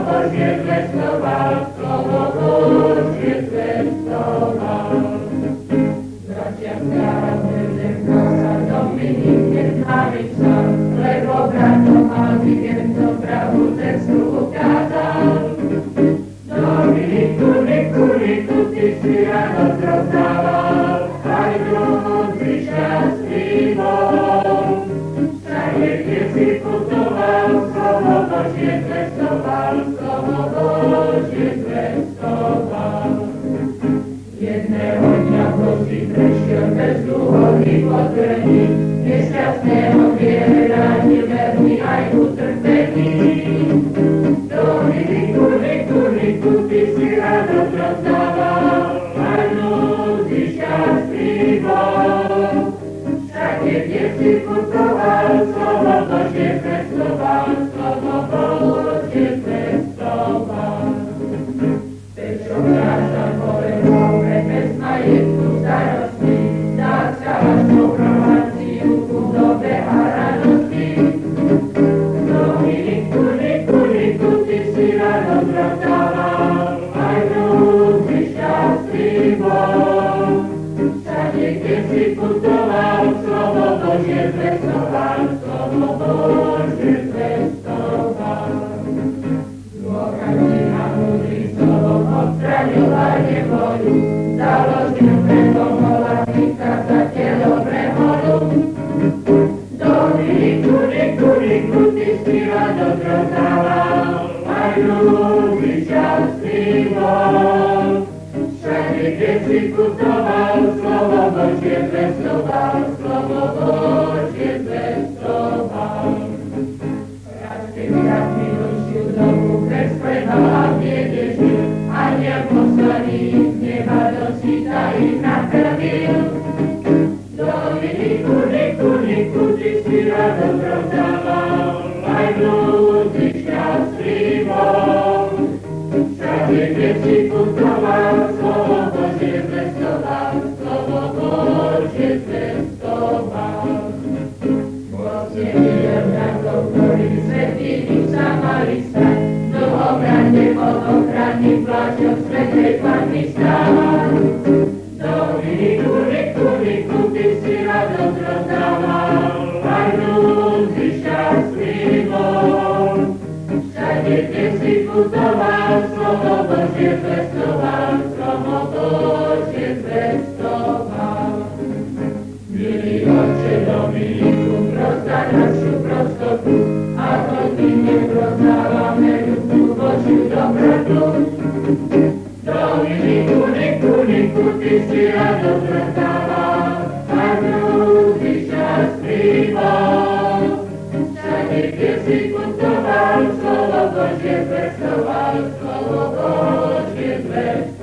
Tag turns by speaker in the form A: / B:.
A: Božie zvestoval, slovo Božie zvestoval. Bratia, zem sa Dominik neznámy psal, lebo bratom Albigentom pravú cestu ukázal. Dominiku, Niku, ty si ráno zrozdával, aj ľudí šťastný bol. Všade, kde si putoval, slovo Božie zvestoval, slovo Božie zvestoval. Jedného dňa Boží prešiel bez dôvodných potrení, nešťastného vierani verný aj utrpení. Dominiku, Niku, ty si ráno zrozdával, aj ľudí šťastný bol. Všade, kde si putoval, slovo Božie zvestoval, slovo Božie zvestoval. Prečo krása bolestou pre bez majetku starostí, dá sa vašou prováciu chudobe a radosti. Dominiku, Niku, ty si ráno zrozdával, aj ľudí šťastný bol. Všade, kde si putoval, slovo Božie zvestoval, slovo Božie zvestoval. Dôkazný a múdry slovom odstraňoval nevoľu, založil pre pomohla vykazateľov reholu. Dominiku, Niku, ty si ráno zrozdával, aj ľudí šťastný bol. Všade, kde si putoval, slovo Božie zvestoval, slovo Božie zvestoval. Raz keď raz milujšiu dobu prespreval a v biede žil, aniel poslaný z neba do síta ich nakrmil. Dominiku, Niku, ty si ráno zrozdával, aj ľudí šťastný bol. Všade, kde si putoval, slovo Božie zvestoval, slovo Božie zvestoval. Vlastne videl bratov, ktorí svetili sa mali stať, dlho brande pod ochranným plášťom svätej Panny stál. Dominiku, Niku, ty si ráno zrozdával, aj ľudí šťastný bol. Všade, kde si putoval, slovo Božie zvestoval, slovo Božie zvestoval. Milý Otče Dominiku, prostaj našu prostotu, a my neproznávame ľudskú Božiu dobrotu. Dominiku, Niku, ty si ráno zrozdával, aj ľudí šťastný bol. Všade, kde si putoval, slovo Božie zvestoval, slovo Božie zvestoval.